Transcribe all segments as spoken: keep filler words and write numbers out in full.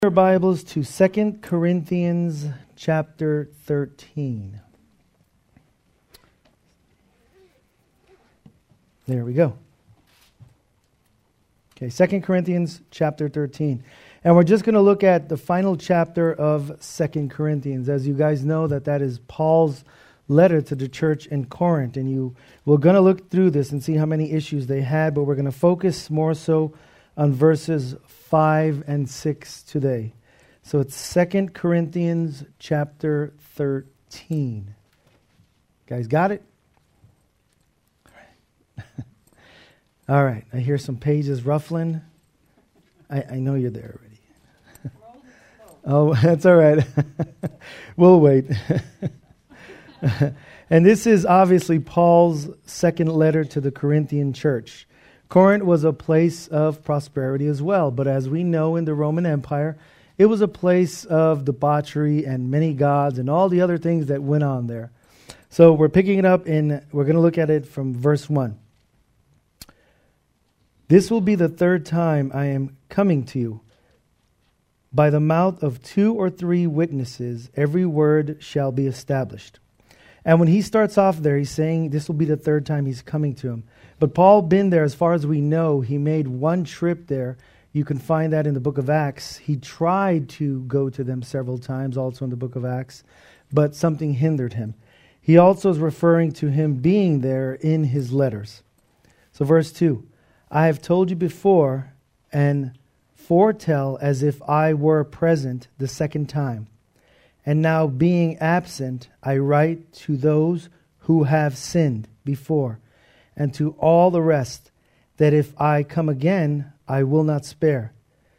Your Bibles to Second Corinthians chapter thirteen. There we go. Okay, Second Corinthians chapter thirteen. And we're just going to look at the final chapter of Second Corinthians. As you guys know, that that is Paul's letter to the church in Corinth. And you we're going to look through this and see how many issues they had, but we're going to focus more so on verses five and six today. So it's Second Corinthians chapter thirteen. Guys got it? All right. I hear some pages ruffling. I, I know you're there already. Oh, that's all right. We'll wait. And this is obviously Paul's second letter to the Corinthian church. Corinth was a place of prosperity as well, but as we know in the Roman Empire, it was a place of debauchery and many gods and all the other things that went on there. So we're picking it up and we're going to look at it from verse one. This will be the third time I am coming to you. By the mouth of two or three witnesses, every word shall be established. And when he starts off there, he's saying this will be the third time he's coming to him. But Paul been there, as far as we know. He made one trip there. You can find that in the book of Acts. He tried to go to them several times, also in the book of Acts, but something hindered him. He also is referring to him being there in his letters. So verse two, I have told you before and foretell as if I were present the second time. And now being absent, I write to those who have sinned before, and to all the rest, that if I come again, I will not spare.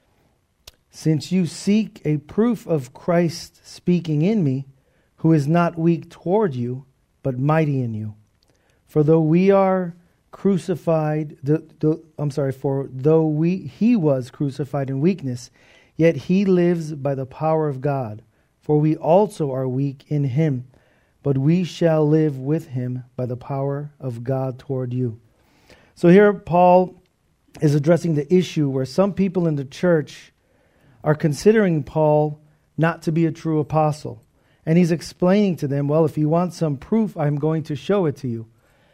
Since you seek a proof of Christ speaking in me, who is not weak toward you, but mighty in you. For though we are crucified, the, the, I'm sorry, for though we he was crucified in weakness, yet he lives by the power of God. For we also are weak in him, but we shall live with him by the power of God toward you. So here Paul is addressing the issue where some people in the church are considering Paul not to be a true apostle. And he's explaining to them, well, if you want some proof, I'm going to show it to you.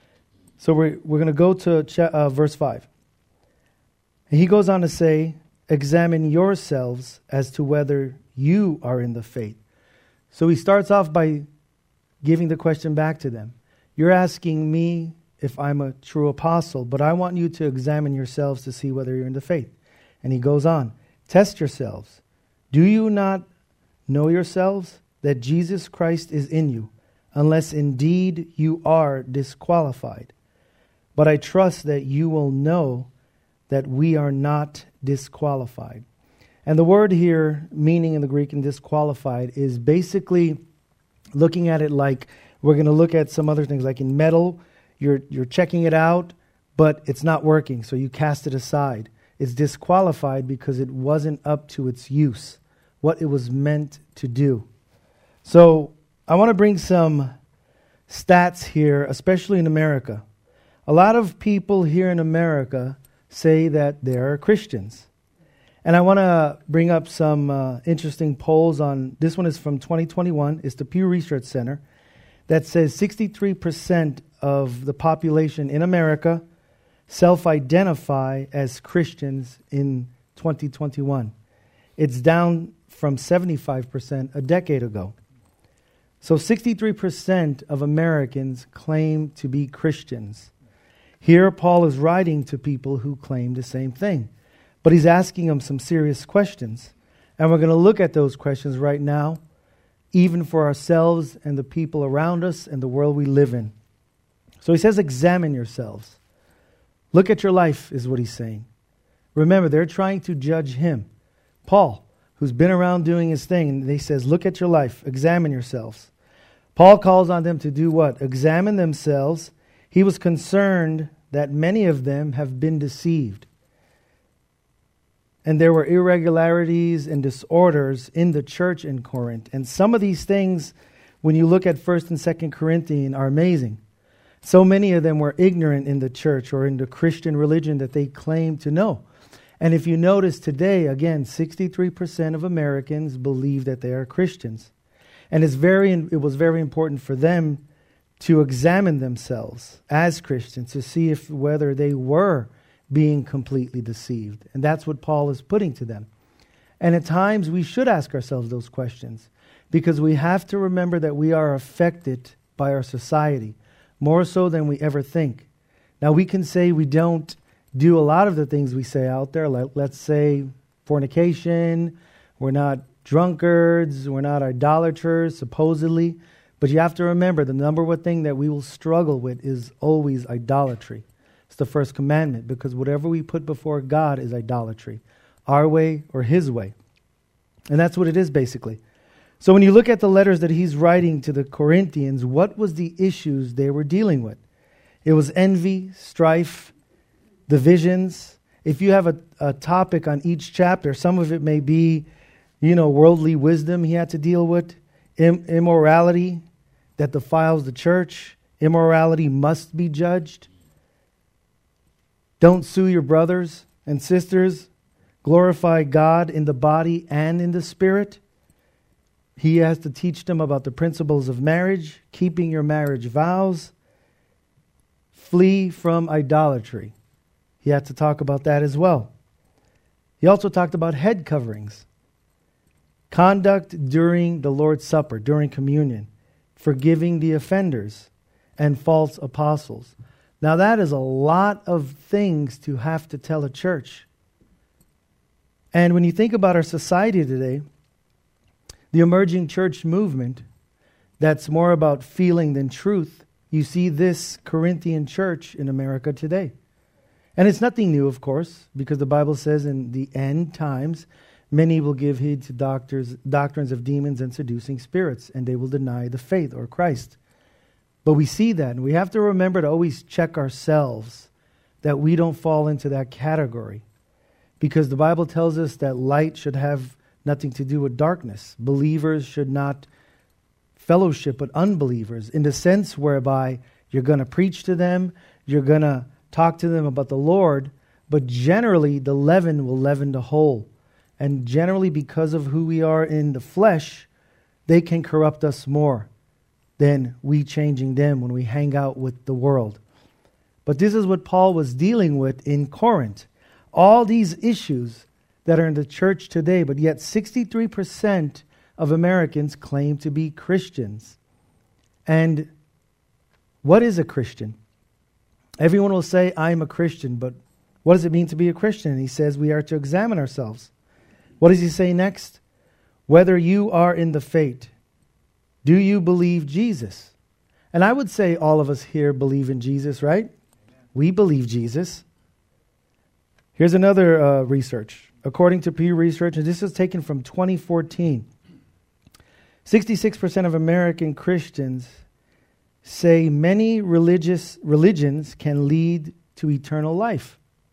So we're, we're going to go to cha- uh, verse five. And he goes on to say, examine yourselves as to whether you are in the faith. So he starts off by giving the question back to them. You're asking me if I'm a true apostle, but I want you to examine yourselves to see whether you're in the faith. And he goes on, test yourselves. Do you not know yourselves that Jesus Christ is in you, unless indeed you are disqualified? But I trust that you will know that we are not disqualified. And the word here, meaning in the Greek and disqualified, is basically looking at it like we're going to look at some other things, like in metal, you're you're checking it out, but it's not working, so you cast it aside. It's disqualified because it wasn't up to its use, what it was meant to do. So I want to bring some stats here, especially in America. A lot of people here in America say that they're Christians. And I want to bring up some uh, interesting polls on, this one is from twenty twenty-one, it's the Pew Research Center, that says sixty-three percent of the population in America self-identify as Christians in twenty twenty-one. It's down from seventy-five percent a decade ago. So sixty-three percent of Americans claim to be Christians. Here Paul is writing to people who claim the same thing. But he's asking them some serious questions. And we're going to look at those questions right now, even for ourselves and the people around us and the world we live in. So he says, examine yourselves. Look at your life, is what he's saying. Remember, they're trying to judge him. Paul, who's been around doing his thing, and he says, look at your life, examine yourselves. Paul calls on them to do what? Examine themselves. He was concerned that many of them have been deceived. And there were irregularities and disorders in the church in Corinth. And some of these things, when you look at First and Second Corinthians, are amazing. So many of them were ignorant in the church or in the Christian religion that they claimed to know. And if you notice today, again, sixty-three percent of Americans believe that they are Christians. And it's very, it was very important for them to examine themselves as Christians to see if whether they were being completely deceived. And that's what Paul is putting to them. And at times we should ask ourselves those questions, because we have to remember that we are affected by our society more so than we ever think. Now, we can say we don't do a lot of the things we say out there. Like, let's say fornication, we're not drunkards, we're not idolaters, supposedly. But you have to remember, the number one thing that we will struggle with is always idolatry. It's the first commandment, because whatever we put before God is idolatry, our way or His way. And that's what it is, basically. So when you look at the letters that he's writing to the Corinthians, what was the issues they were dealing with? It was envy, strife, divisions. If you have a, a topic on each chapter, some of it may be, you know, worldly wisdom he had to deal with, Im- immorality that defiles the church. Immorality must be judged. Don't sue your brothers and sisters. Glorify God in the body and in the spirit. He has to teach them about the principles of marriage, keeping your marriage vows. Flee from idolatry. He had to talk about that as well. He also talked about head coverings. Conduct during the Lord's Supper, during communion. Forgiving the offenders and false apostles. Now that is a lot of things to have to tell a church. And when you think about our society today, the emerging church movement that's more about feeling than truth, you see this Corinthian church in America today. And it's nothing new, of course, because the Bible says in the end times, many will give heed to doctors, doctrines of demons and seducing spirits, and they will deny the faith or Christ. But we see that, and we have to remember to always check ourselves that we don't fall into that category. Because the Bible tells us that light should have nothing to do with darkness. Believers should not fellowship with unbelievers in the sense whereby you're going to preach to them, you're going to talk to them about the Lord, but generally the leaven will leaven the whole. And generally because of who we are in the flesh, they can corrupt us more than we changing them when we hang out with the world. But this is what Paul was dealing with in Corinth. All these issues that are in the church today, but yet sixty-three percent of Americans claim to be Christians. And what is a Christian? Everyone will say, I'm a Christian, but what does it mean to be a Christian? And he says we are to examine ourselves. What does he say next? Whether you are in the faith, do you believe Jesus? And I would say all of us here believe in Jesus, right? Amen. We believe Jesus. Here's another uh, research. According to Pew Research, and this is taken from twenty fourteen, sixty-six percent of American Christians say many religious religions can lead to eternal life.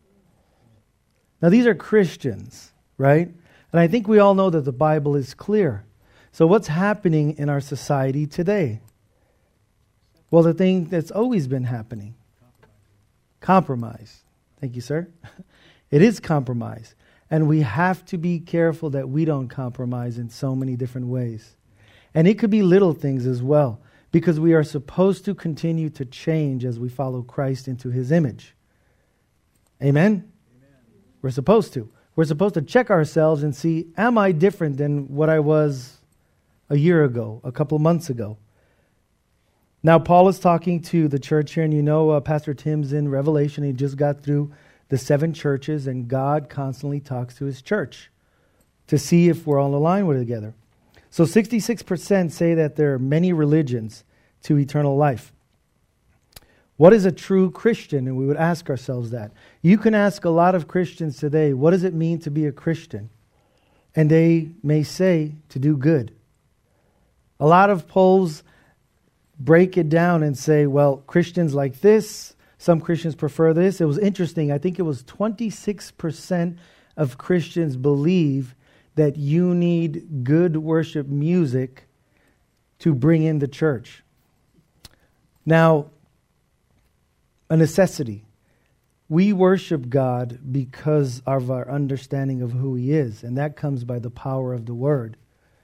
Now these are Christians, right? And I think we all know that the Bible is clear. So what's happening in our society today? Well, the thing that's always been happening. Compromise. Thank you, sir. It is compromise. And we have to be careful that we don't compromise in so many different ways. And it could be little things as well, because we are supposed to continue to change as we follow Christ into His image. Amen? Amen. We're supposed to. We're supposed to check ourselves and see, am I different than what I was a year ago, a couple of months ago? Now, Paul is talking to the church here, and you know uh, Pastor Tim's in Revelation. He just got through the seven churches, and God constantly talks to His church to see if we're all aligned with it together. So sixty-six percent say that there are many religions to eternal life. What is a true Christian? And we would ask ourselves that. You can ask a lot of Christians today, what does it mean to be a Christian? And they may say to do good. A lot of polls break it down and say, well, Christians like this, some Christians prefer this. It was interesting. I think it was twenty-six percent of Christians believe that you need good worship music to bring in the church. Now, a necessity. we worship God because of our understanding of who He is, and that comes by the power of the Word.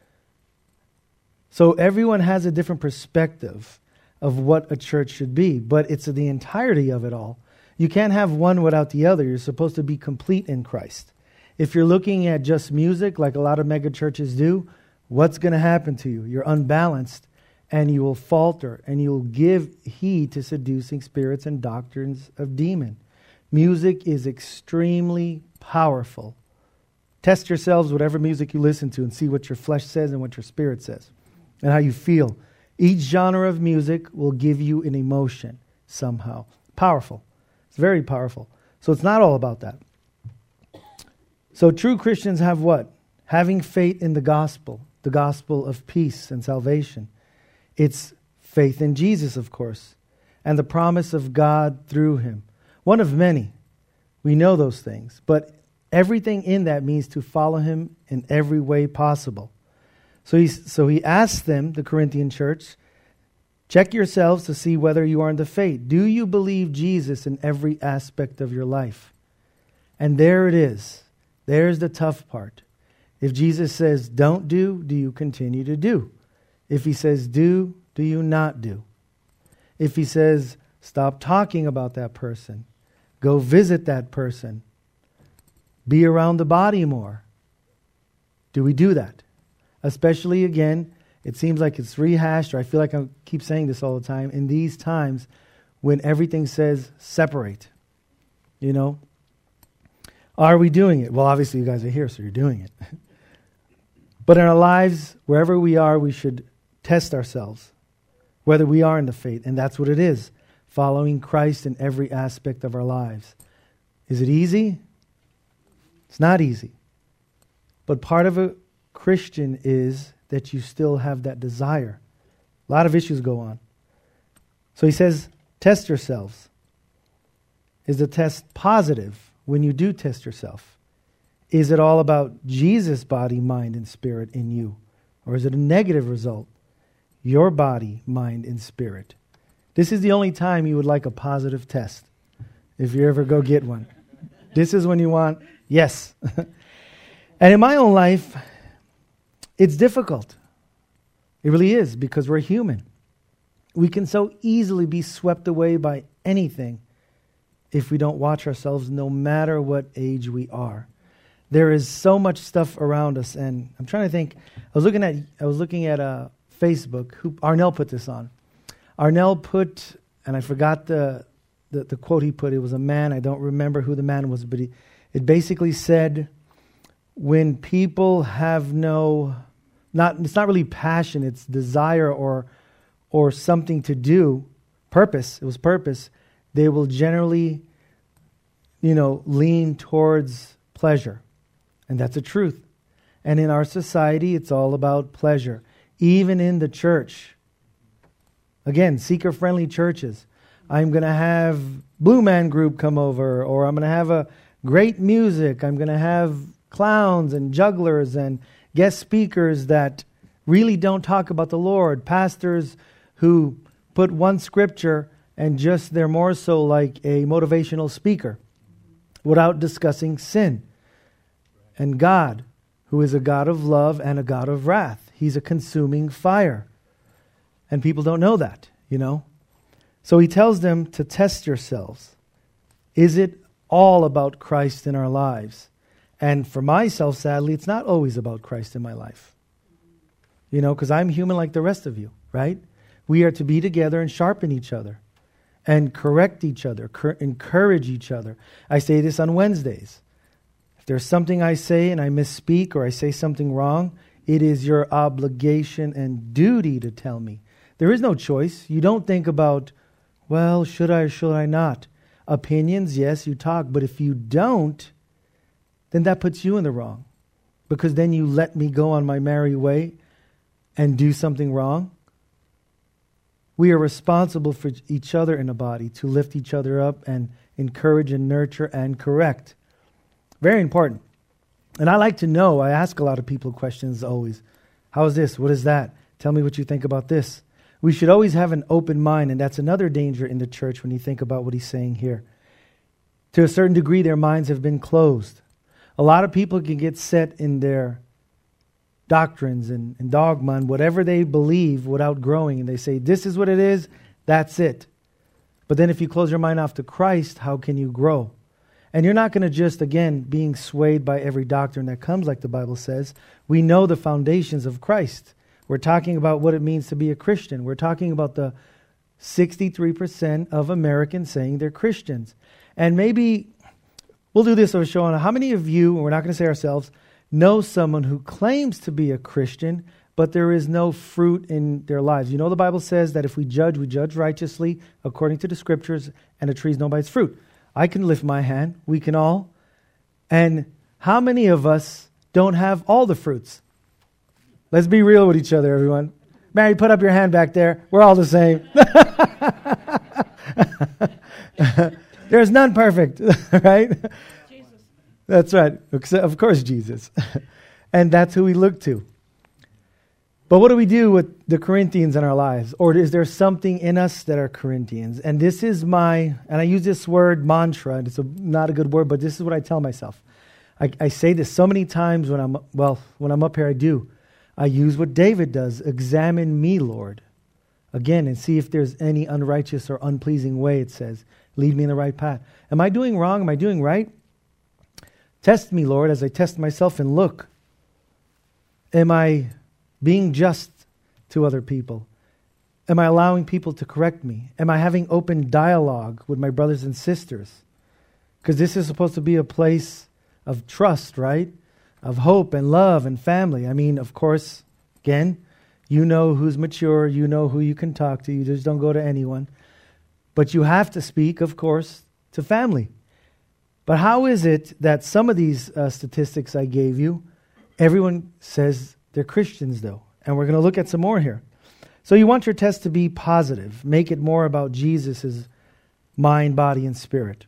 So everyone has a different perspective of what a church should be, but it's the entirety of it all. You can't have one without the other. You're supposed to be complete in Christ. If you're looking at just music, like a lot of mega churches do, what's going to happen to you? You're unbalanced, and you will falter, and you'll give heed to seducing spirits and doctrines of demon. Music is extremely powerful. Test yourselves, whatever music you listen to, and see what your flesh says and what your spirit says, and how you feel. Each genre of music will give you an emotion somehow. Powerful. It's very powerful. So it's not all about that. So true Christians have what? Having faith in the gospel, the gospel of peace and salvation. It's faith in Jesus, of course, and the promise of God through Him. One of many. We know those things. But everything in that means to follow Him in every way possible. So he, so he asked them, the Corinthian church, check yourselves to see whether you are in the faith. Do you believe Jesus in every aspect of your life? And there it is. There's the tough part. If Jesus says don't do, do you continue to do? If He says do, do you not do? If He says stop talking about that person, go visit that person, be around the body more, do we do that? Especially, again, it seems like it's rehashed, or I feel like I keep saying this all the time, in these times when everything says separate. You know? Are we doing it? Well, obviously you guys are here, so you're doing it. But in our lives, wherever we are, we should test ourselves, whether we are in the faith, and that's what it is, following Christ in every aspect of our lives. Is it easy? It's not easy. But part of a Christian is that you still have that desire. A lot of issues go on. So he says, test yourselves. Is the test positive when you do test yourself? Is it all about Jesus' body, mind, and spirit in you? Or is it a negative result? Your body, mind, and spirit. This is the only time you would like a positive test, if you ever go get one. This is when you want, yes. And in my own life, it's difficult. It really is, because we're human. We can so easily be swept away by anything if we don't watch ourselves, no matter what age we are. There is so much stuff around us, and I'm trying to think. I was looking at I was looking at uh, Facebook. Who Arnell put this on? Arnell put, and I forgot the, the the quote he put. It was a man. I don't remember who the man was, but he, it basically said, when people have no, not it's not really passion, it's desire or or something to do, purpose. It was purpose. They will generally, you know, lean towards pleasure. And that's the truth. And in our society, it's all about pleasure. Even in the church. Again, seeker-friendly churches. I'm going to have Blue Man Group come over, or I'm going to have a great music. I'm going to have clowns and jugglers and guest speakers that really don't talk about the Lord. Pastors who put one scripture and just they're more so like a motivational speaker without discussing sin. And God, who is a God of love and a God of wrath. He's a consuming fire. And people don't know that, you know. So he tells them to test yourselves. Is it all about Christ in our lives? And for myself, sadly, it's not always about Christ in my life. You know, because I'm human like the rest of you, right? We are to be together and sharpen each other and correct each other, cur- encourage each other. I say this on Wednesdays. If there's something I say and I misspeak or I say something wrong, it is your obligation and duty to tell me. There is no choice. You don't think about, well, should I or should I not? Opinions, yes, you talk. But if you don't, then that puts you in the wrong. Because then you let me go on my merry way and do something wrong. We are responsible for each other in a body to lift each other up and encourage and nurture and correct. Very important. And I like to know, I ask a lot of people questions always. How is this? What is that? Tell me what you think about this. We should always have an open mind, and that's another danger in the church when you think about what he's saying here. To a certain degree, their minds have been closed. A lot of people can get set in their doctrines and, and dogma and whatever they believe without growing. And they say, this is what it is, that's it. But then if you close your mind off to Christ, how can you grow? And you're not going to just, again, being swayed by every doctrine that comes, like the Bible says. We know the foundations of Christ. We're talking about what it means to be a Christian. We're talking about the sixty-three percent of Americans saying they're Christians. And maybe we'll do this over show on how many of you, and we're not going to say ourselves, know someone who claims to be a Christian, but there is no fruit in their lives. You know the Bible says that if we judge, we judge righteously according to the Scriptures, and a tree is known by its fruit. I can lift my hand. We can all. And how many of us don't have all the fruits? Let's be real with each other, everyone. Mary, put up your hand back there. We're all the same. There's none perfect, right? Jesus. That's right. Of course, Jesus. And that's who we look to. But what do we do with the Corinthians in our lives? Or is there something in us that are Corinthians? And this is my, and I use this word mantra, and it's a, not a good word, but this is what I tell myself. I, I say this so many times when I'm, well, when I'm up here, I do. I use what David does. Examine me, Lord. Again, and see if there's any unrighteous or unpleasing way, it says. Lead me in the right path. Am I doing wrong? Am I doing right? Test me, Lord, as I test myself and look. Am I being just to other people? Am I allowing people to correct me? Am I having open dialogue with my brothers and sisters? Because this is supposed to be a place of trust, right? Of hope and love and family. I mean, of course, again, you know who's mature, you know who you can talk to, you just don't go to anyone. But you have to speak, of course, to family. But how is it that some of these uh, statistics I gave you, everyone says they're Christians, though? And we're going to look at some more here. So you want your test to be positive. Make it more about Jesus' mind, body, and spirit.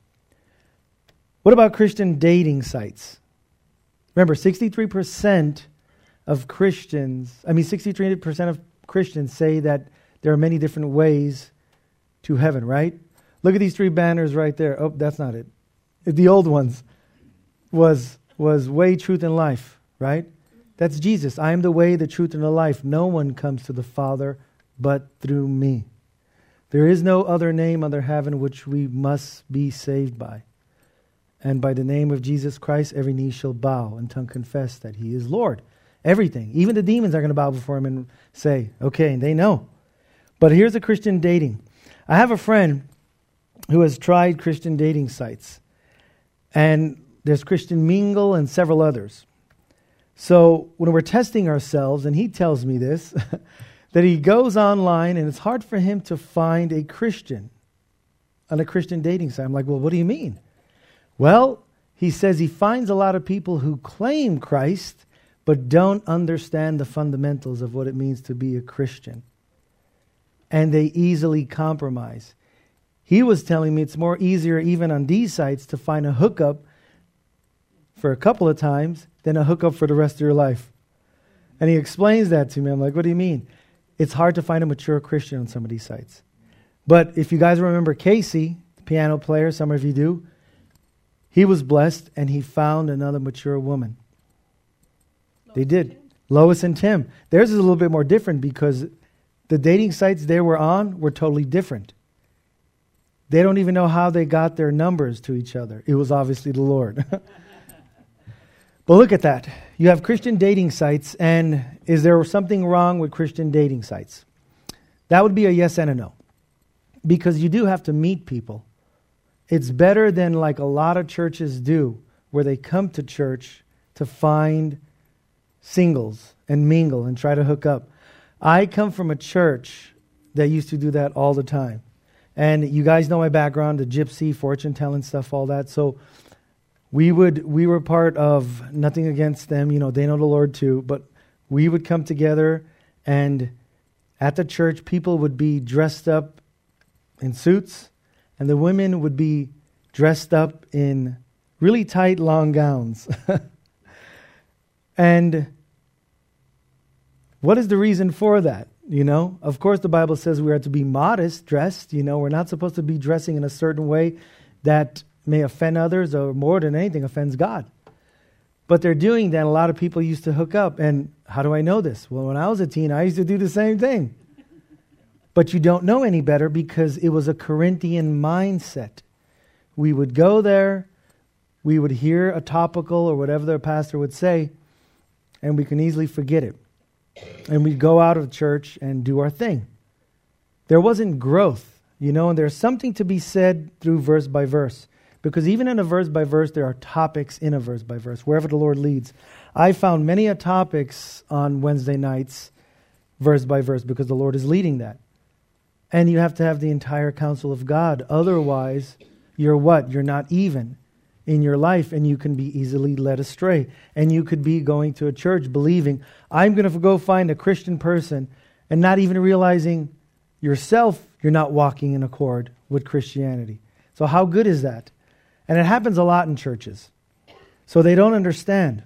What about Christian dating sites? Remember, sixty-three percent of Christians, I mean, sixty-three percent of Christians say that there are many different ways to heaven, right? Look at these three banners right there. Oh, that's not it. The old ones was was way, truth, and life, right? That's Jesus. I am the way, the truth, and the life. No one comes to the Father but through me. There is no other name under heaven which we must be saved by. And by the name of Jesus Christ, every knee shall bow and tongue confess that He is Lord. Everything. Even the demons are going to bow before Him and say, okay, and they know. But here's a Christian dating. I have a friend who has tried Christian dating sites. And there's Christian Mingle and several others. So when we're testing ourselves, and he tells me this, that he goes online and it's hard for him to find a Christian on a Christian dating site. I'm like, well, what do you mean? Well, he says he finds a lot of people who claim Christ, but don't understand the fundamentals of what it means to be a Christian. And they easily compromise. He was telling me it's more easier even on these sites to find a hookup for a couple of times than a hookup for the rest of your life. And he explains that to me. I'm like, what do you mean? It's hard to find a mature Christian on some of these sites. But if you guys remember Casey, the piano player, some of you do, he was blessed and he found another mature woman. Lois they did. Lois and Tim. Theirs is a little bit more different because the dating sites they were on were totally different. They don't even know how they got their numbers to each other. It was obviously the Lord. But look at that. You have Christian dating sites, and is there something wrong with Christian dating sites? That would be a yes and a no. Because you do have to meet people. It's better than like a lot of churches do, where they come to church to find singles and mingle and try to hook up. I come from a church that used to do that all the time. And you guys know my background, the gypsy, fortune telling stuff, all that. So we would we were part of, nothing against them, you know, they know the Lord too, but we would come together, and at the church people would be dressed up in suits, and the women would be dressed up in really tight long gowns. And what is the reason for that? You know, of course the Bible says we are to be modest dressed. You know, we're not supposed to be dressing in a certain way that may offend others, or more than anything offends God. But they're doing that. A lot of people used to hook up. And how do I know this? Well, when I was a teen, I used to do the same thing. But you don't know any better because it was a Corinthian mindset. We would go there, we would hear a topical or whatever their pastor would say, and we can easily forget it. And we'd go out of church and do our thing. There wasn't growth, you know, and there's something to be said through verse by verse. Because even in a verse by verse, there are topics in a verse by verse, wherever the Lord leads. I found many a topics on Wednesday nights, verse by verse, because the Lord is leading that. And you have to have the entire counsel of God. Otherwise, you're what? You're not even in your life, and you can be easily led astray. And you could be going to a church believing, I'm going to go find a Christian person, and not even realizing yourself, you're not walking in accord with Christianity. So how good is that? And it happens a lot in churches. So they don't understand.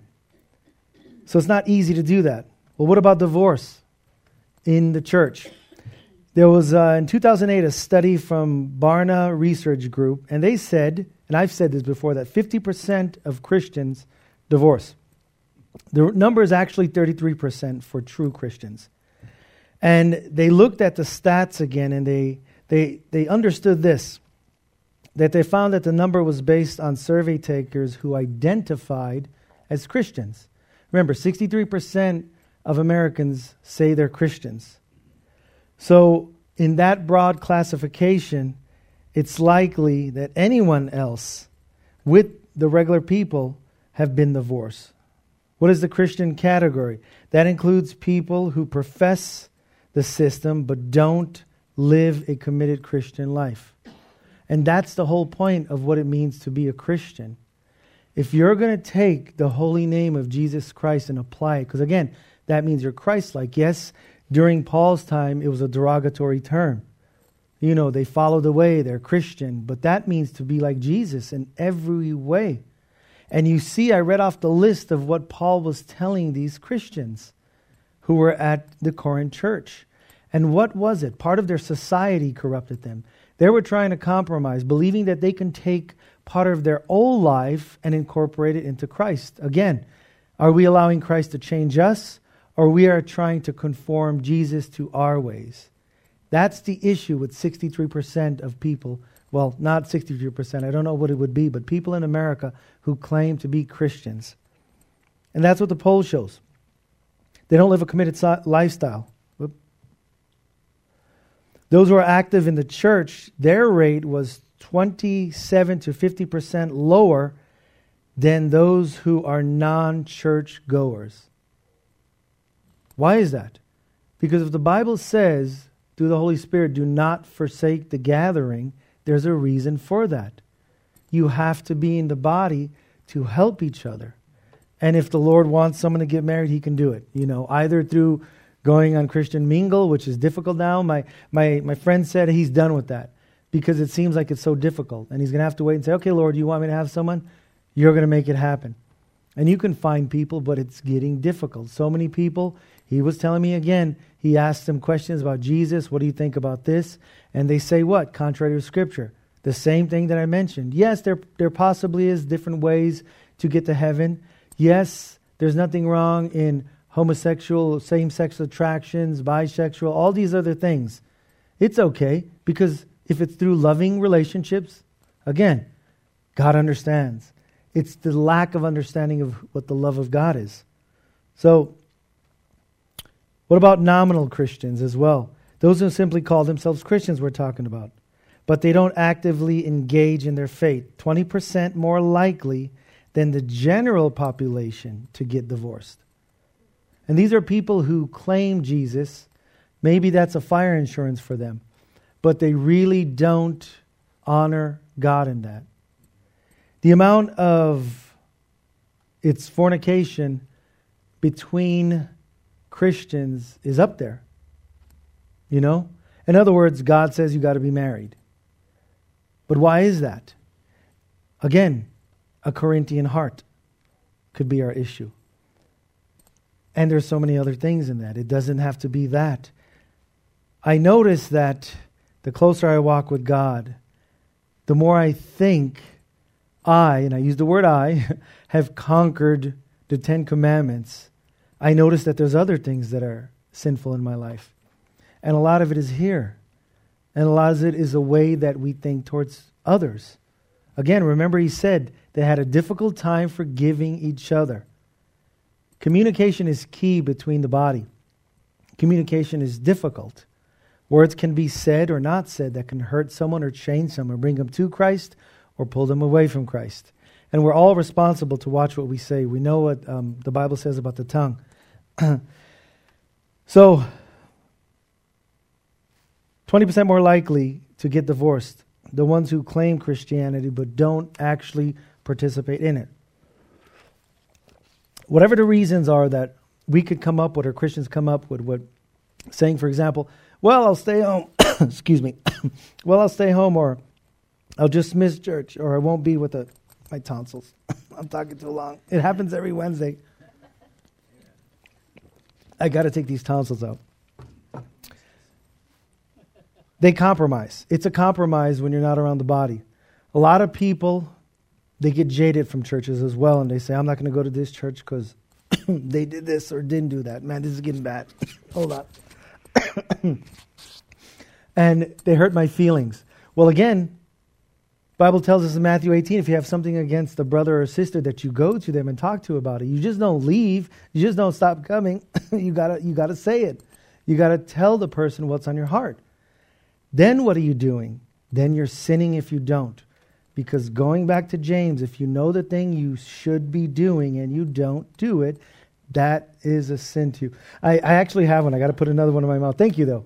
So it's not easy to do that. Well, what about divorce in the church? There was, uh, in two thousand eight, a study from Barna Research Group, and they said, and I've said this before, that fifty percent of Christians divorce. The number is actually thirty-three percent for true Christians. And they looked at the stats again, and they they they understood this, that they found that the number was based on survey takers who identified as Christians. Remember, sixty-three percent of Americans say they're Christians. So in that broad classification, it's likely that anyone else with the regular people have been divorced. What is the Christian category? That includes people who profess the system but don't live a committed Christian life. And that's the whole point of what it means to be a Christian. If you're going to take the holy name of Jesus Christ and apply it, because again, that means you're Christ-like. Yes, during Paul's time, it was a derogatory term. You know, they follow the way, they're Christian. But that means to be like Jesus in every way. And you see, I read off the list of what Paul was telling these Christians who were at the Corinth church. And what was it? Part of their society corrupted them. They were trying to compromise, believing that they can take part of their old life and incorporate it into Christ. Again, are we allowing Christ to change us, or we are trying to conform Jesus to our ways? That's the issue with sixty-three percent of people. Well, not sixty-three percent. I don't know what it would be, but people in America who claim to be Christians. And that's what the poll shows. They don't live a committed so- lifestyle. Whoop. Those who are active in the church, their rate was twenty-seven to fifty percent lower than those who are non-church goers. Why is that? Because if the Bible says, through the Holy Spirit, do not forsake the gathering, there's a reason for that. You have to be in the body to help each other. And if the Lord wants someone to get married, He can do it. You know, either through going on Christian Mingle, which is difficult now. My my my friend said he's done with that because it seems like it's so difficult. And he's going to have to wait and say, okay, Lord, you want me to have someone? You're going to make it happen. And you can find people, but it's getting difficult. So many people, he was telling me again, he asked them questions about Jesus. What do you think about this? And they say what? Contrary to Scripture. The same thing that I mentioned. Yes, there, there possibly is different ways to get to heaven. Yes, there's nothing wrong in homosexual, same-sex attractions, bisexual, all these other things. It's okay, because if it's through loving relationships, again, God understands. It's the lack of understanding of what the love of God is. So, what about nominal Christians as well? Those who simply call themselves Christians we're talking about. But they don't actively engage in their faith. twenty percent more likely than the general population to get divorced. And these are people who claim Jesus. Maybe that's a fire insurance for them. But they really don't honor God in that. The amount of its fornication between Christians is up there. You know? In other words, God says you got to be married. But why is that? Again, a Corinthian heart could be our issue. And there's so many other things in that. It doesn't have to be that. I notice that the closer I walk with God, the more I think I, and I use the word I, have conquered the Ten Commandments, I notice that there's other things that are sinful in my life. And a lot of it is here. And a lot of it is a way that we think towards others. Again, remember he said they had a difficult time forgiving each other. Communication is key between the body. Communication is difficult. Words can be said or not said that can hurt someone or change someone, bring them to Christ or pull them away from Christ. And we're all responsible to watch what we say. We know what um, the Bible says about the tongue. So, twenty percent more likely to get divorced, the ones who claim Christianity but don't actually participate in it. Whatever the reasons are that we could come up with, or Christians come up with, what saying, for example, well, I'll stay home, excuse me, well, I'll stay home, or I'll just miss church, or I won't be with the, my tonsils. I'm talking too long. It happens every Wednesday. I got to take these tonsils out. They compromise. It's a compromise when you're not around the body. A lot of people, they get jaded from churches as well, and they say, I'm not going to go to this church because they did this or didn't do that. Man, this is getting bad. Hold on. And they hurt my feelings. Well, again, Bible tells us in Matthew eighteen, if you have something against a brother or sister, that you go to them and talk to about it. You just don't leave. You just don't stop coming. you gotta, you gotta say it. You gotta tell the person what's on your heart. Then what are you doing? Then you're sinning if you don't. Because going back to James, if you know the thing you should be doing and you don't do it, that is a sin to you. I, I actually have one. I got to put another one in my mouth. Thank you, though.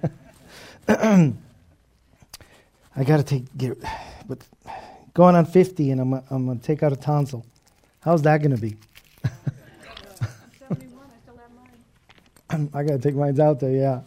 I got to take get, but going on fifty, and I'm I'm going to take out a tonsil. How's that going to be? seventy-one. I still have mine. I got to take mine out there. Yeah.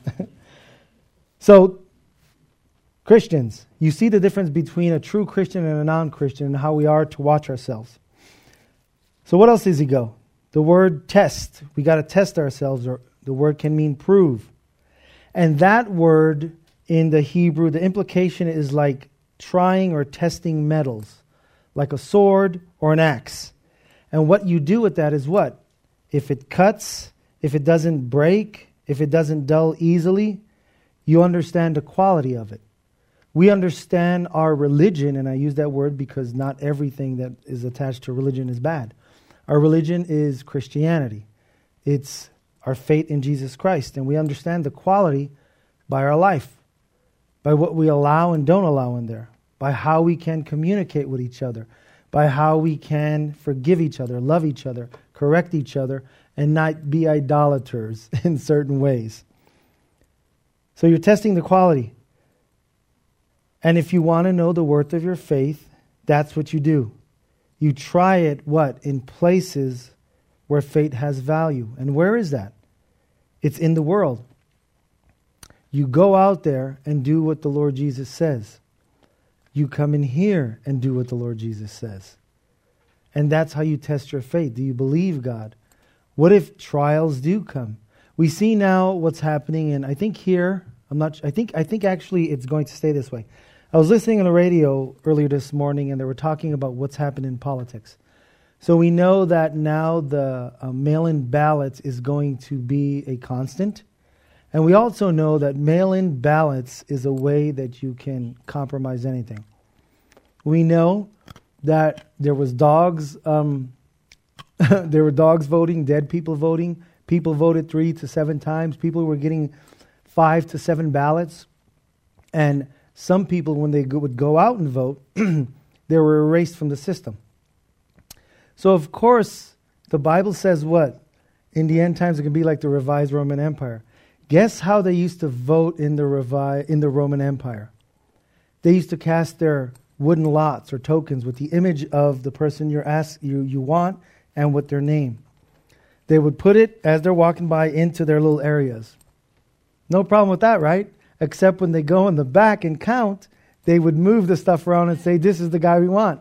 So, Christians, you see the difference between a true Christian and a non-Christian and how we are to watch ourselves. So what else does he go? The word test. We got to test ourselves, or the word can mean prove. And that word in the Hebrew, the implication is like trying or testing metals, like a sword or an axe. And what you do with that is what? If it cuts, if it doesn't break, if it doesn't dull easily, you understand the quality of it. We understand our religion, and I use that word because not everything that is attached to religion is bad. Our religion is Christianity. It's our faith in Jesus Christ, and we understand the quality by our life, by what we allow and don't allow in there, by how we can communicate with each other, by how we can forgive each other, love each other, correct each other, and not be idolaters in certain ways. So you're testing the quality. And if you want to know the worth of your faith, that's what you do. You try it, what? In places where faith has value. And where is that? It's in the world. You go out there and do what the Lord Jesus says. You come in here and do what the Lord Jesus says. And that's how you test your faith. Do you believe God? What if trials do come? We see now what's happening, and I think here, I'm not. I think. I think actually, it's going to stay this way. I was listening on the radio earlier this morning, and they were talking about what's happened in politics. So we know that now the uh, mail-in ballots is going to be a constant. And we also know that mail-in ballots is a way that you can compromise anything. We know that there was dogs, um, there were dogs voting, dead people voting. People voted three to seven times. People were getting five to seven ballots. And some people, when they go, would go out and vote, they were erased from the system. So, of course, the Bible says what? In the end times, it can be like the revised Roman Empire. Guess how they used to vote in the revi- in the Roman Empire? They used to cast their wooden lots or tokens with the image of the person you're ask, you, you want and with their name. They would put it, as they're walking by, into their little areas. No problem with that, right? Except when they go in the back and count, they would move the stuff around and say, this is the guy we want.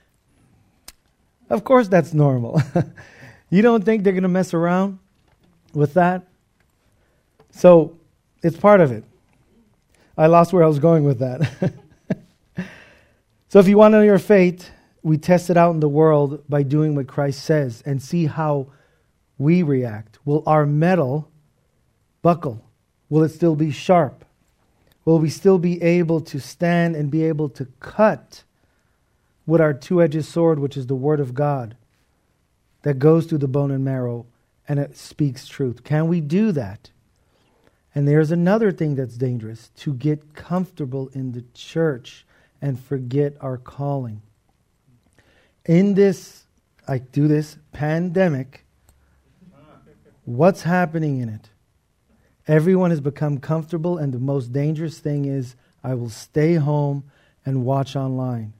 Of course that's normal. You don't think they're going to mess around with that? So, it's part of it. I lost where I was going with that. So if you want to know your faith, we test it out in the world by doing what Christ says and see how we react. Will our metal buckle? Will it still be sharp? Will we still be able to stand and be able to cut with our two-edged sword, which is the Word of God, that goes through the bone and marrow and it speaks truth? Can we do that? And there's another thing that's dangerous, to get comfortable in the church and forget our calling. In this, I do this, pandemic, what's happening in it? Everyone has become comfortable, and the most dangerous thing is, I will stay home and watch online.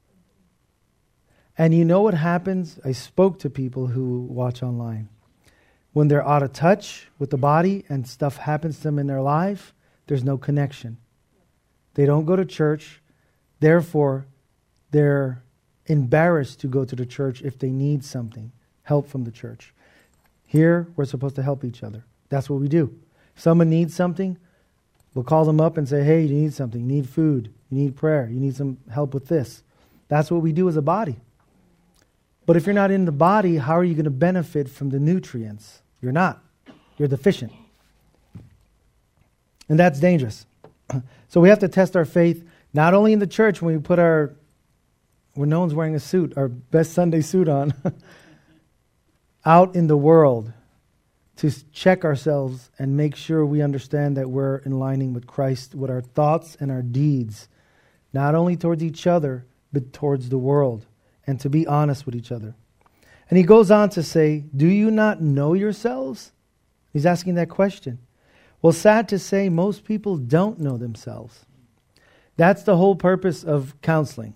And you know what happens? I spoke to people who watch online. When they're out of touch with the body and stuff happens to them in their life, there's no connection. They don't go to church. Therefore, they're embarrassed to go to the church if they need something, help from the church. Here, we're supposed to help each other. That's what we do. If someone needs something, we'll call them up and say, hey, you need something. You need food. You need prayer. You need some help with this. That's what we do as a body. But if you're not in the body, how are you going to benefit from the nutrients? You're not. You're deficient. And that's dangerous. So we have to test our faith, not only in the church when we put our, when no one's wearing a suit, our best Sunday suit on, out in the world, to check ourselves and make sure we understand that we're in lining with Christ, with our thoughts and our deeds, not only towards each other, but towards the world, and to be honest with each other. And he goes on to say, do you not know yourselves? He's asking that question. Well, sad to say, most people don't know themselves. That's the whole purpose of counseling.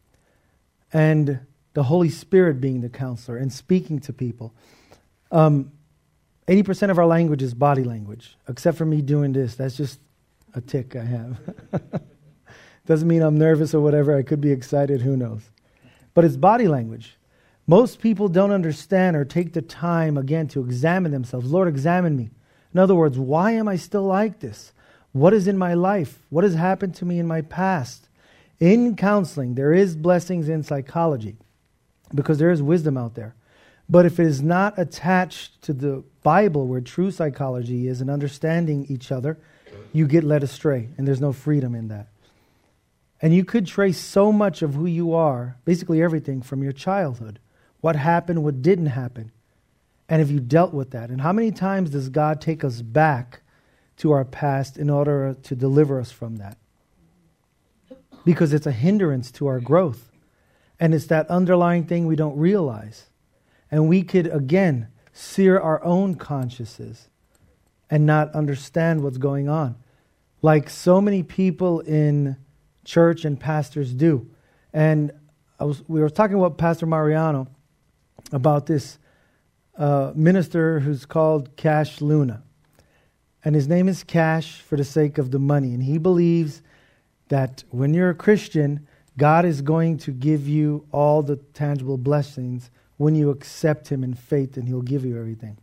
And the Holy Spirit being the counselor and speaking to people. Um, eighty percent of our language is body language, except for me doing this. That's just a tick I have. Doesn't mean I'm nervous or whatever. I could be excited, who knows. But it's body language. Most people don't understand or take the time, again, to examine themselves. Lord, examine me. In other words, why am I still like this? What is in my life? What has happened to me in my past? In counseling, there is blessings in psychology because there is wisdom out there. But if it is not attached to the Bible, where true psychology is and understanding each other, you get led astray, and there's no freedom in that. And you could trace so much of who you are, basically everything, from your childhood. What happened, what didn't happen. And have you dealt with that? And how many times does God take us back to our past in order to deliver us from that? Because it's a hindrance to our growth. And it's that underlying thing we don't realize. And we could, again, sear our own consciences and not understand what's going on. Like so many people in church and pastors do. And I was, we were talking about Pastor Mariano about this uh, minister who's called Cash Luna. And his name is Cash for the sake of the money. And he believes that when you're a Christian, God is going to give you all the tangible blessings when you accept Him in faith, and He'll give you everything.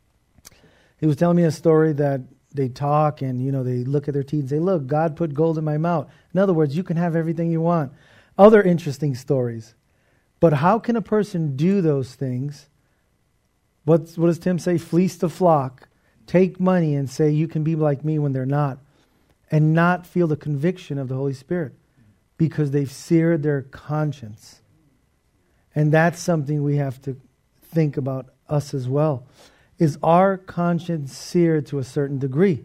He was telling me a story that they talk and, you know, they look at their teeth and say, look, God put gold in my mouth. In other words, you can have everything you want. Other interesting stories. But how can a person do those things? What's, what does Tim say? Fleece the flock. Take money and say, you can be like me when they're not. And not feel the conviction of the Holy Spirit. Because they've seared their conscience. And that's something we have to think about us as well. Is our conscience seared to a certain degree?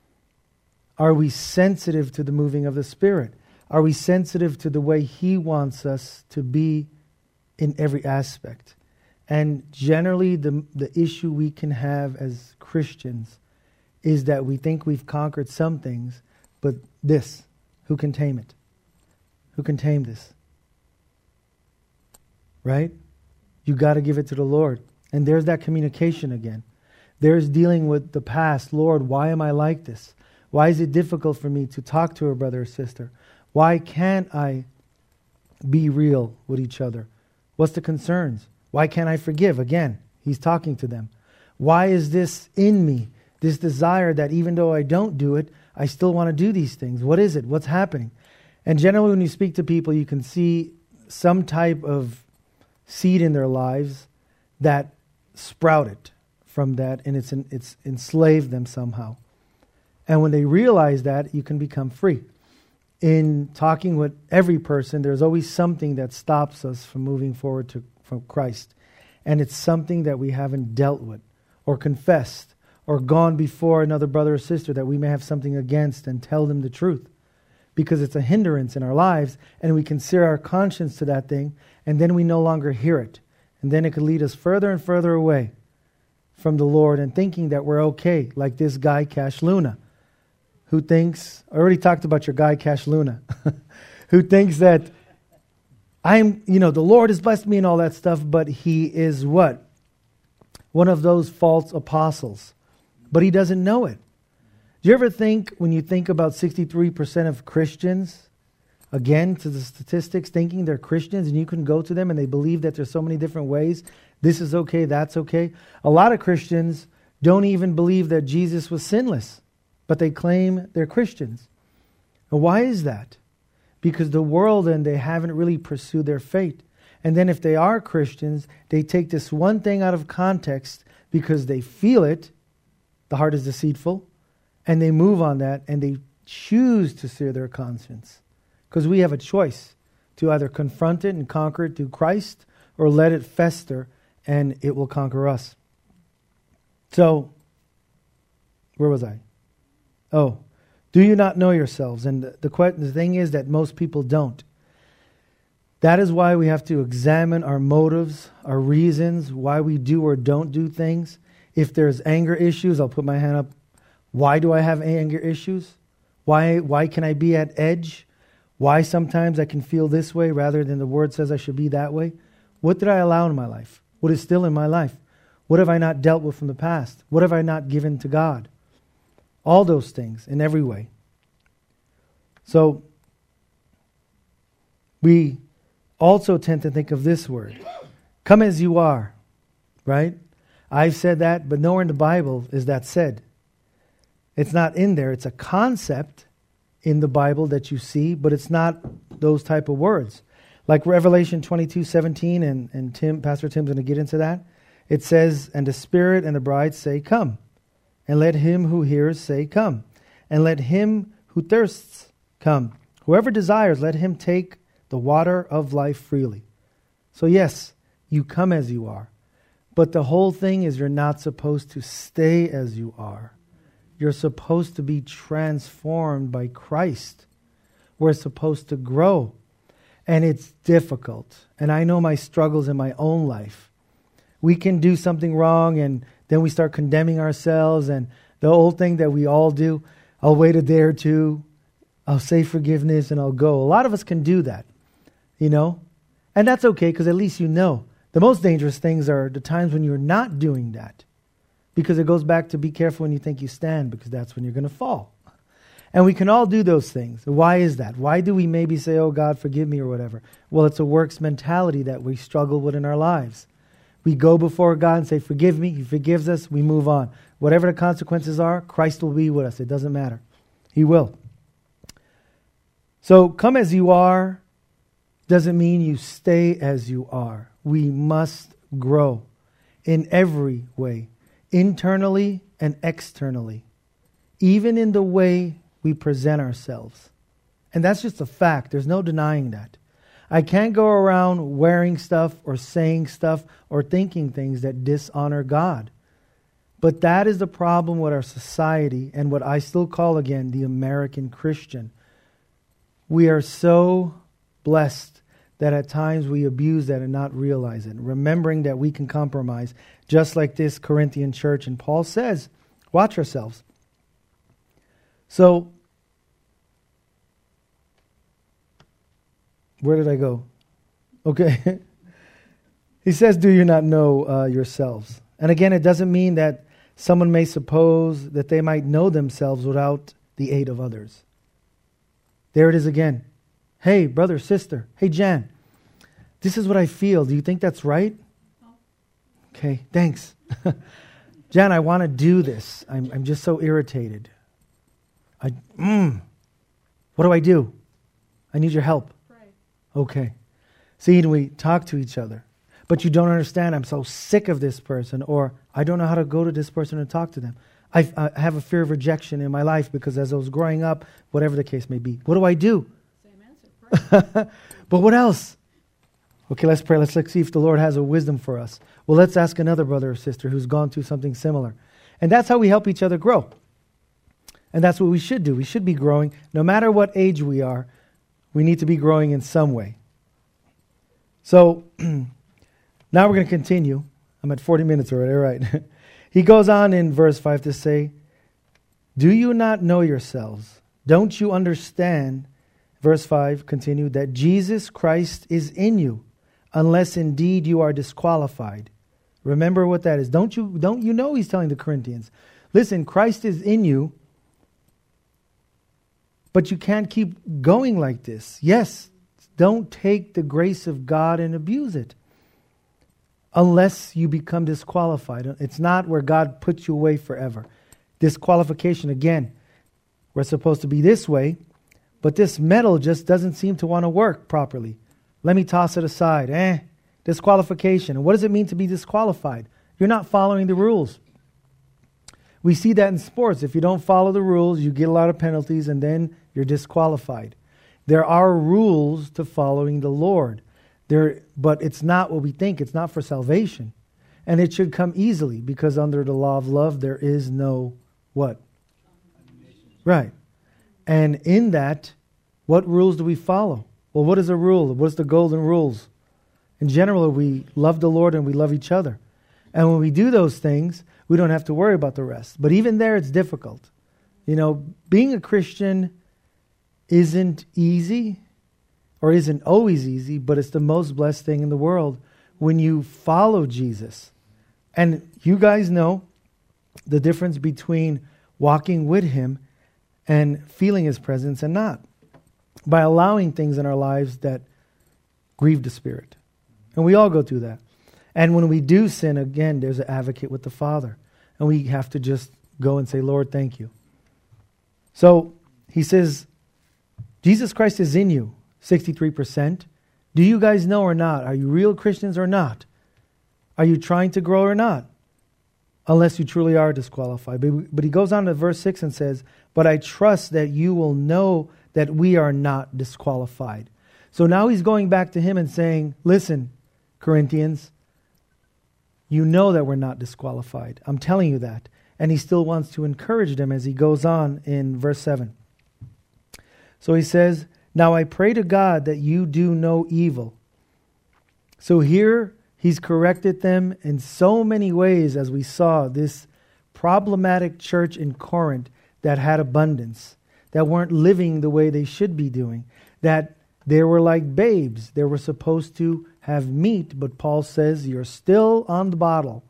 Are we sensitive to the moving of the Spirit? Are we sensitive to the way He wants us to be in every aspect? And generally the, the issue we can have as Christians is that we think we've conquered some things, but this, who can tame it? Who can tame this? Right? You got to give it to the Lord. And there's that communication again. There's dealing with the past. Lord, why am I like this? Why is it difficult for me to talk to a brother or sister? Why can't I be real with each other? What's the concerns? Why can't I forgive? Again, he's talking to them. Why is this in me? This desire that even though I don't do it, I still want to do these things. What is it? What's happening? And generally when you speak to people, you can see some type of seed in their lives that sprouted from that, and it's, it's enslaved them somehow. And when they realize that, you can become free. In talking with every person, there's always something that stops us from moving forward to from Christ. And it's something that we haven't dealt with or confessed or gone before another brother or sister that we may have something against and tell them the truth. Because it's a hindrance in our lives, and we can sear our conscience to that thing, and then we no longer hear it. And then it could lead us further and further away from the Lord and thinking that we're okay, like this guy Cash Luna, who thinks, I already talked about your guy Cash Luna, who thinks that I'm, you know, the Lord has blessed me and all that stuff, but he is what? One of those false apostles. But he doesn't know it. Do you ever think, when you think about sixty-three percent of Christians, again, to the statistics, thinking they're Christians, and you can go to them and they believe that there's so many different ways, this is okay, that's okay. A lot of Christians don't even believe that Jesus was sinless, but they claim they're Christians. And why is that? Because the world and they haven't really pursued their faith. And then if they are Christians, they take this one thing out of context because they feel it, the heart is deceitful, and they move on that and they choose to sear their conscience. Because we have a choice to either confront it and conquer it through Christ or let it fester and it will conquer us. So, where was I? Oh, do you not know yourselves? And the, the, que- the thing is that most people don't. That is why we have to examine our motives, our reasons, why we do or don't do things. If there's anger issues, I'll put my hand up. Why do I have anger issues? Why, why can I be at edge? Why sometimes I can feel this way rather than the Word says I should be that way? What did I allow in my life? What is still in my life? What have I not dealt with from the past? What have I not given to God? All those things in every way. So, we also tend to think of this word. Come as you are, right? I've said that, but nowhere in the Bible is that said. It's not in there. It's a concept in the Bible that you see, but it's not those type of words. Like Revelation twenty-two seventeen, and, and Tim, Pastor Tim's going to get into that. It says, and the Spirit and the bride say, come. And let him who hears say, come. And let him who thirsts come. Whoever desires, let him take the water of life freely. So yes, you come as you are. But the whole thing is you're not supposed to stay as you are. You're supposed to be transformed by Christ. We're supposed to grow. And it's difficult. And I know my struggles in my own life. We can do something wrong and then we start condemning ourselves, and the old thing that we all do, I'll wait a day or two, I'll say forgiveness and I'll go. A lot of us can do that, you know? And that's okay because at least you know. The most dangerous things are the times when you're not doing that. Because it goes back to be careful when you think you stand, because that's when you're going to fall. And we can all do those things. Why is that? Why do we maybe say, oh God, forgive me or whatever? Well, it's a works mentality that we struggle with in our lives. We go before God and say, forgive me. He forgives us. We move on. Whatever the consequences are, Christ will be with us. It doesn't matter. He will. So come as you are doesn't mean you stay as you are. We must grow in every way, internally and externally, even in the way we present ourselves. And that's just a fact. There's no denying that. I can't go around wearing stuff or saying stuff or thinking things that dishonor God. But that is the problem with our society and what I still call, again, the American Christian. We are so blessed that at times we abuse that and not realize it, remembering that we can compromise, just like this Corinthian church. And Paul says, watch ourselves. So, where did I go? Okay. He says, do you not know uh, yourselves? And again, it doesn't mean that someone may suppose that they might know themselves without the aid of others. There it is again. Hey, brother, sister. Hey, Jan. This is what I feel. Do you think that's right? Okay, thanks. Jan, I want to do this. I'm, I'm just so irritated. I, mm, what do I do? I need your help. Pray. Okay. See, and we talk to each other. But you don't understand, I'm so sick of this person, or I don't know how to go to this person and talk to them. I, I have a fear of rejection in my life because as I was growing up, whatever the case may be, what do I do? Same answer. But what else? Okay, let's pray. Let's, let's see if the Lord has a wisdom for us. Well, let's ask another brother or sister who's gone through something similar. And that's how we help each other grow. And that's what we should do. We should be growing. No matter what age we are, we need to be growing in some way. So, now we're going to continue. I'm at forty minutes already, all right. He goes on in verse five to say, do you not know yourselves? Don't you understand, verse five continued, that Jesus Christ is in you, unless indeed you are disqualified. Remember what that is. Don't you, don't you know he's telling the Corinthians, listen, Christ is in you, but you can't keep going like this. Yes, don't take the grace of God and abuse it. Unless you become disqualified. It's not where God puts you away forever. Disqualification, again, we're supposed to be this way, but this metal just doesn't seem to want to work properly. Let me toss it aside. Eh, disqualification. And what does it mean to be disqualified? You're not following the rules. We see that in sports. If you don't follow the rules, you get a lot of penalties and then you're disqualified. There are rules to following the Lord. There, but it's not what we think. It's not for salvation. And it should come easily because under the law of love, there is no what? Right. And in that, what rules do we follow? Well, what is a rule? What's the golden rules? In general, we love the Lord and we love each other. And when we do those things, we don't have to worry about the rest. But even there, it's difficult. You know, being a Christian isn't easy. Or isn't always easy, but it's the most blessed thing in the world when you follow Jesus. And you guys know the difference between walking with Him and feeling His presence and not. By allowing things in our lives that grieve the Spirit. And we all go through that. And when we do sin, again, there's an advocate with the Father. And we have to just go and say, Lord, thank you. So, he says, Jesus Christ is in you. sixty-three percent. Do you guys know or not? Are you real Christians or not? Are you trying to grow or not? Unless you truly are disqualified. But, but he goes on to verse six and says, but I trust that you will know that we are not disqualified. So now he's going back to him and saying, listen, Corinthians, you know that we're not disqualified. I'm telling you that. And he still wants to encourage them as he goes on in verse seven. So he says, now I pray to God that you do no evil. So here he's corrected them in so many ways, as we saw this problematic church in Corinth that had abundance, that weren't living the way they should be doing, that they were like babes. They were supposed to have meat, but Paul says you're still on the bottle.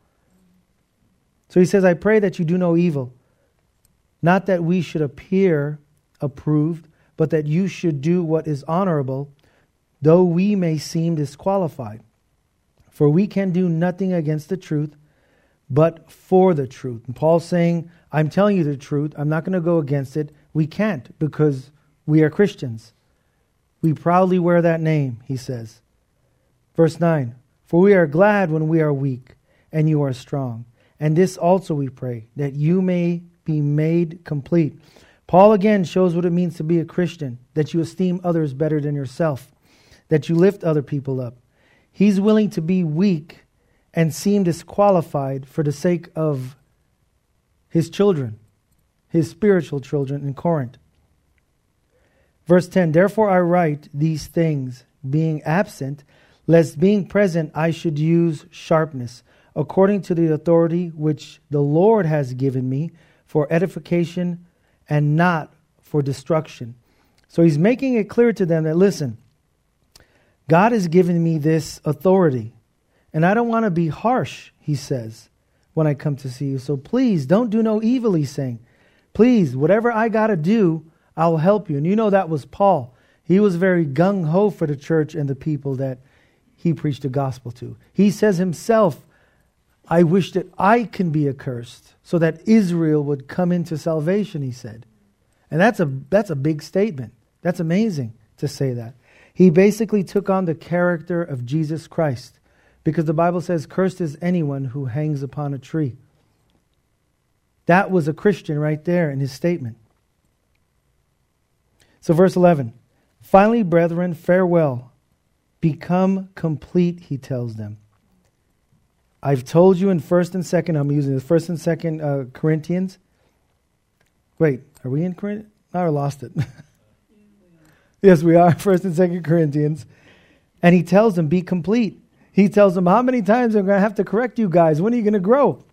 So he says, I pray that you do no evil, not that we should appear approved, but that you should do what is honorable, though we may seem disqualified. For we can do nothing against the truth, but for the truth. And Paul's saying, I'm telling you the truth. I'm not going to go against it. We can't because we are Christians. We proudly wear that name, he says. Verse nine, for we are glad when we are weak and you are strong. And this also we pray, that you may be made complete. Paul again shows what it means to be a Christian, that you esteem others better than yourself, that you lift other people up. He's willing to be weak and seem disqualified for the sake of his children, his spiritual children in Corinth. Verse ten, therefore I write these things, being absent, lest being present I should use sharpness, according to the authority which the Lord has given me for edification and not for destruction. So he's making it clear to them that, listen, God has given me this authority, and I don't want to be harsh, he says, when I come to see you. So please, don't do no evil, he's saying. Please, whatever I got to do, I'll help you. And you know that was Paul. He was very gung-ho for the church and the people that he preached the gospel to. He says himself, I wish that I can be accursed so that Israel would come into salvation, he said. And that's a that's a big statement. That's amazing to say that. He basically took on the character of Jesus Christ, because the Bible says, cursed is anyone who hangs upon a tree. That was a Christian right there in his statement. So verse eleven, finally, brethren, farewell. Become complete, he tells them. I've told you in first and second, I'm using the first and second uh, Corinthians. Wait, are we in Corinthians? I lost it. Yes, we are, first and second Corinthians. And he tells them, be complete. He tells them, how many times I'm going to have to correct you guys? When are you going to grow?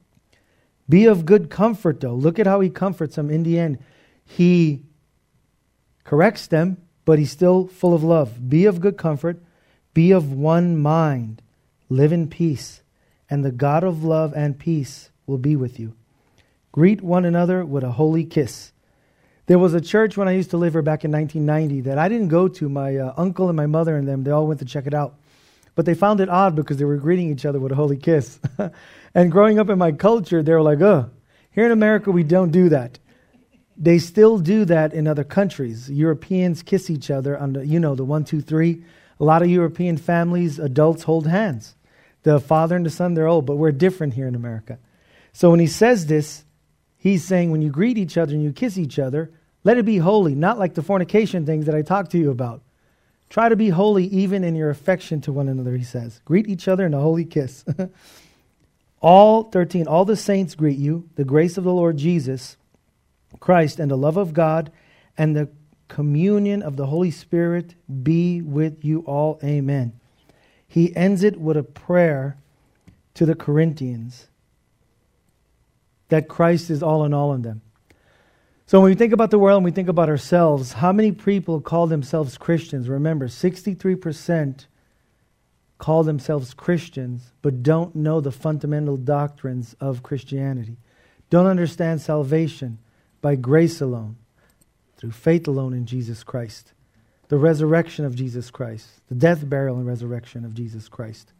Be of good comfort, though. Look at how he comforts them in the end. He corrects them, but he's still full of love. Be of good comfort. Be of one mind. Live in peace. And the God of love and peace will be with you. Greet one another with a holy kiss. There was a church when I used to live here back in nineteen ninety that I didn't go to. My uh, uncle and my mother and them, they all went to check it out. But they found it odd because they were greeting each other with a holy kiss. And growing up in my culture, they were like, ugh. Here in America, we don't do that. They still do that in other countries. Europeans kiss each other on the, you know, the one, two, three. A lot of European families, adults hold hands. The father and the son, they're old, but we're different here in America. So when he says this, he's saying when you greet each other and you kiss each other, let it be holy, not like the fornication things that I talked to you about. Try to be holy even in your affection to one another, he says. Greet each other in a holy kiss. All, thirteen, all the saints greet you. The grace of the Lord Jesus Christ and the love of God and the communion of the Holy Spirit be with you all. Amen. He ends it with a prayer to the Corinthians that Christ is all in all in them. So when we think about the world and we think about ourselves, how many people call themselves Christians? Remember, sixty-three percent call themselves Christians but don't know the fundamental doctrines of Christianity. Don't understand salvation by grace alone, through faith alone in Jesus Christ. The resurrection of Jesus Christ. The death, burial, and resurrection of Jesus Christ.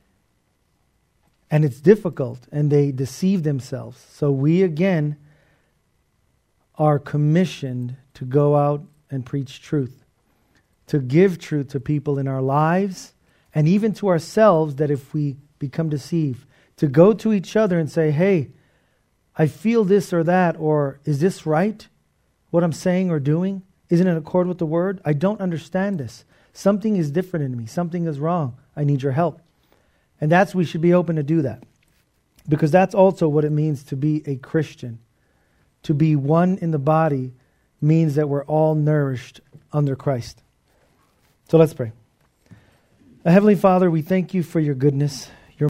And it's difficult, and they deceive themselves. So we, again, are commissioned to go out and preach truth. To give truth to people in our lives, and even to ourselves, that if we become deceived, to go to each other and say, hey, I feel this or that, or is this right? What I'm saying or doing? Isn't it in accord with the word? I don't understand this. Something is different in me. Something is wrong. I need your help. And that's, we should be open to do that. Because that's also what it means to be a Christian. To be one in the body means that we're all nourished under Christ. So let's pray. Heavenly Father, we thank you for your goodness.